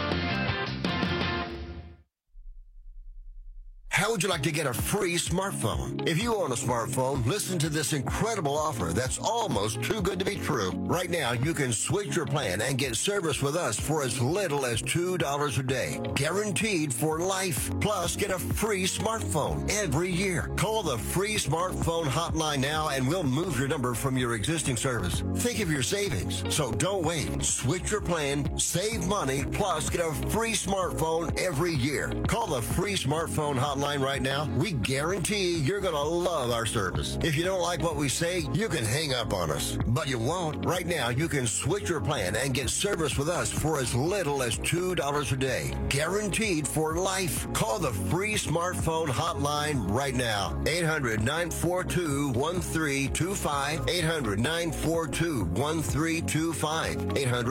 How would you like to get a free smartphone? If you own a smartphone, listen to this incredible offer that's almost too good to be true. Right now, you can switch your plan and get service with us for as little as $2 a day. Guaranteed for life. Plus, get a free smartphone every year. Call the free smartphone hotline now and we'll move your number from your existing service. Think of your savings. So don't wait. Switch your plan, save money, plus get a free smartphone every year. Call the free smartphone hotline right now. We guarantee you're going to love our service. If you don't like what we say, you can hang up on us. But you won't. Right now, you can switch your plan and get service with us for as little as $2 a day. Guaranteed for life. Call the free smartphone hotline right now. 800-942-1325. 800-942-1325.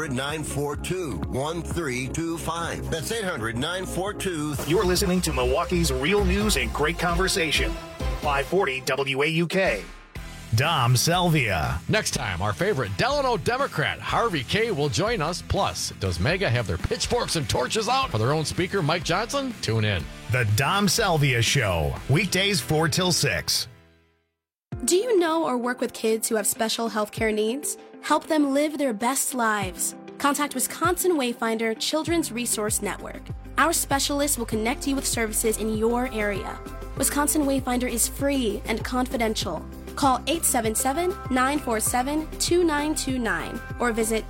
800-942-1325. That's 800-942. You're listening to Milwaukee's Real News and Great Conversation. 540 WAUK. Dom Salvia. Next time, our favorite Delano Democrat, Harvey Kaye, will join us. Plus, does MAGA have their pitchforks and torches out for their own speaker, Mike Johnson? Tune in. The Dom Salvia Show. Weekdays 4 till 6. Do you know or work with kids who have special health care needs? Help them live their best lives. Contact Wisconsin Wayfinder Children's Resource Network. Our specialists will connect you with services in your area. Wisconsin Wayfinder is free and confidential. Call 877-947-2929 or visit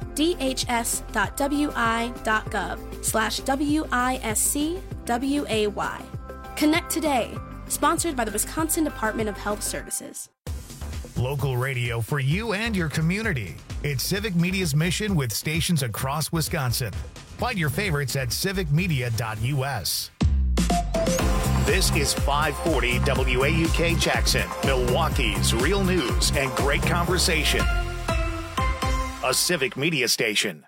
dhs.wi.gov/WISCWAY. Connect today. Sponsored by the Wisconsin Department of Health Services. Local radio for you and your community. It's Civic Media's mission with stations across Wisconsin. Find your favorites at civicmedia.us. This is 540 WAUK Jackson, Milwaukee's real news and great conversation. A Civic Media station.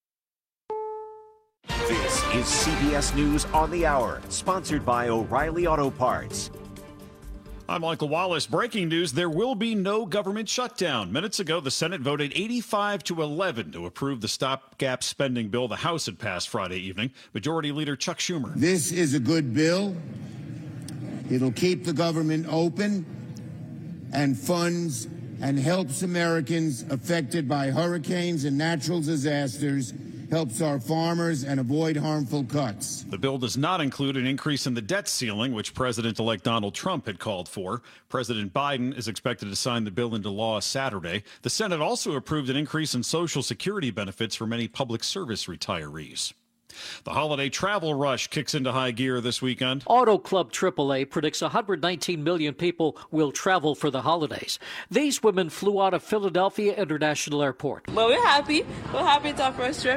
This is CBS News on the Hour, sponsored by O'Reilly Auto Parts. I'm Michael Wallace. Breaking news, there will be no government shutdown. Minutes ago, the Senate voted 85-11 to approve the stopgap spending bill the House had passed Friday evening. Majority Leader Chuck Schumer. This is a good bill. It'll keep the government open and funds and helps Americans affected by hurricanes and natural disasters, helps our farmers, and avoid harmful cuts. The bill does not include an increase in the debt ceiling, which President-elect Donald Trump had called for. President Biden is expected to sign the bill into law Saturday. The Senate also approved an increase in Social Security benefits for many public service retirees. The holiday travel rush kicks into high gear this weekend. Auto Club AAA predicts 119 million people will travel for the holidays. These women flew out of Philadelphia International Airport. Well, we're happy. We're happy it's our first trip.